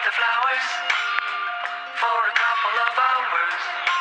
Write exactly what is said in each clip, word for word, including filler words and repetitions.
the flowers for a couple of hours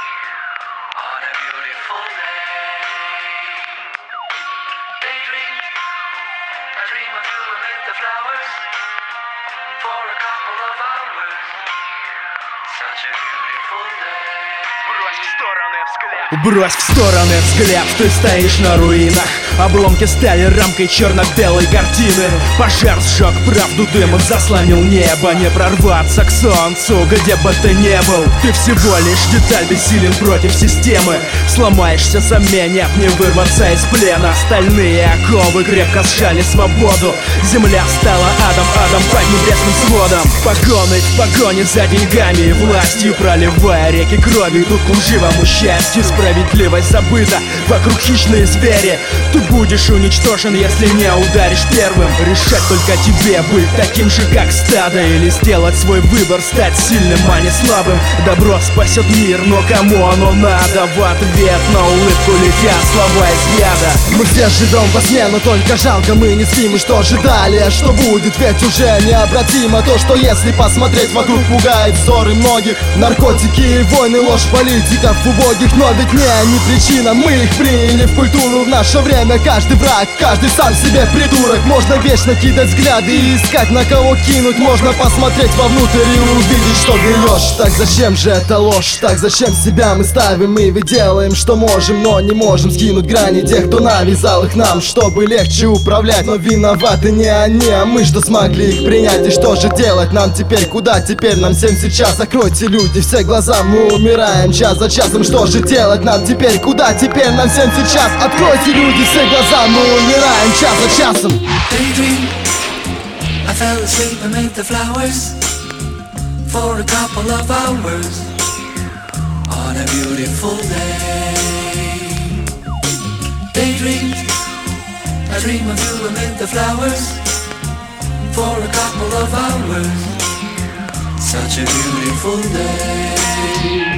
on a beautiful day. Daydream, I dream of you amid the flowers for a couple of hours. Such a beautiful day. Брось в стороны взгляд. Брось в стороны взгляд, ты стоишь на руинах. Обломки стали рамкой черно-белой картины. Пожар сжег правду, дым заслонил небо. Не прорваться к солнцу, где бы ты ни был. Ты всего лишь деталь, бессилен против системы. Сломаешься, заменяв, не вырваться из плена. Стальные оковы крепко сжали свободу. Земля стала адом, адом под небесным сводом. Погоны в погоне за деньгами и властью, проливая реки крови, идут к лживому счастью. Справедливость забыта, вокруг хищные звери. Ты будешь уничтожен, если не ударишь первым. Решать только тебе, быть таким же, как стадо, или сделать свой выбор, стать сильным, а не слабым. Добро спасет мир, но кому оно надо? В ответ на улыбку летят слова из яда. Мы все живем во сне, но только жалко мы не спим. И что ожидали, а что будет, ведь уже необратимо. То, что если посмотреть вокруг, пугает взоры многих. Наркотики и войны, ложь политиков убогих. Но ведь не они причина, мы их приняли в культуру. В наше время каждый враг, каждый сам себе придурок. Можно вечно кидать взгляды и искать, на кого кинуть. Можно посмотреть вовнутрь и увидеть, что грешь. Так зачем же это ложь? Так зачем себя мы ставим? Мы ведь делаем, что можем, но не можем скинуть грани тех, кто навязал их нам, чтобы легче управлять. Но виноваты не они, а мы, что смогли их принять. И что же делать нам теперь? Куда теперь нам всем сейчас? Закройте, люди, все глаза, мы умираем час за часом. Что же делать нам теперь? Куда теперь нам всем сейчас? Откройте, люди, все глаза, мы умираем час за часом. Daydream, I fell asleep amid the flowers for a couple of hours on a beautiful day. Daydream, I dream of you amid the flowers for a couple of hours. Such a beautiful day.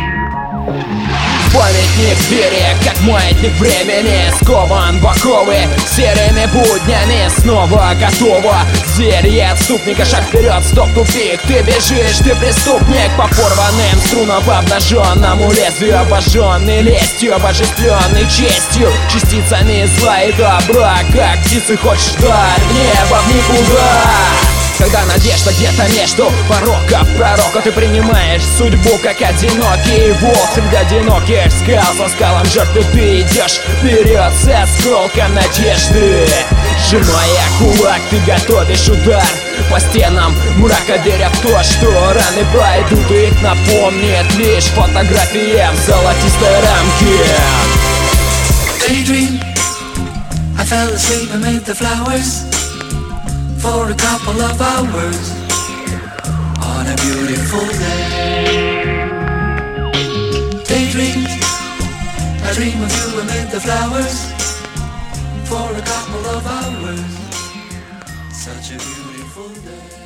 Памятник двери, как маятник времени, скован в оковы серыми буднями. Снова готово зелье отступника, шаг вперед, стоп, тупик. Ты бежишь, ты преступник, по порванным струнам, по обнаженному лезвию, обожженный лестью, обожествленный честью, частицами зла и добра. Как птицы хочешь вдаль, в небо, в никуда. Когда надежда где-то между пороков пророка, ты принимаешь судьбу, как одинокий волк среди одиноких скал. Со скалом жертвы ты идешь вперед с осколком надежды. Сжимая кулак, ты готовишь удар по стенам мрака, веря в то, что раны пройдут, и их напомнит лишь фотография в золотистой рамке. Daydream, I fell asleep amid the flowers for a couple of hours on a beautiful day. Daydream, I dream of you amid the flowers for a couple of hours. Such a beautiful day.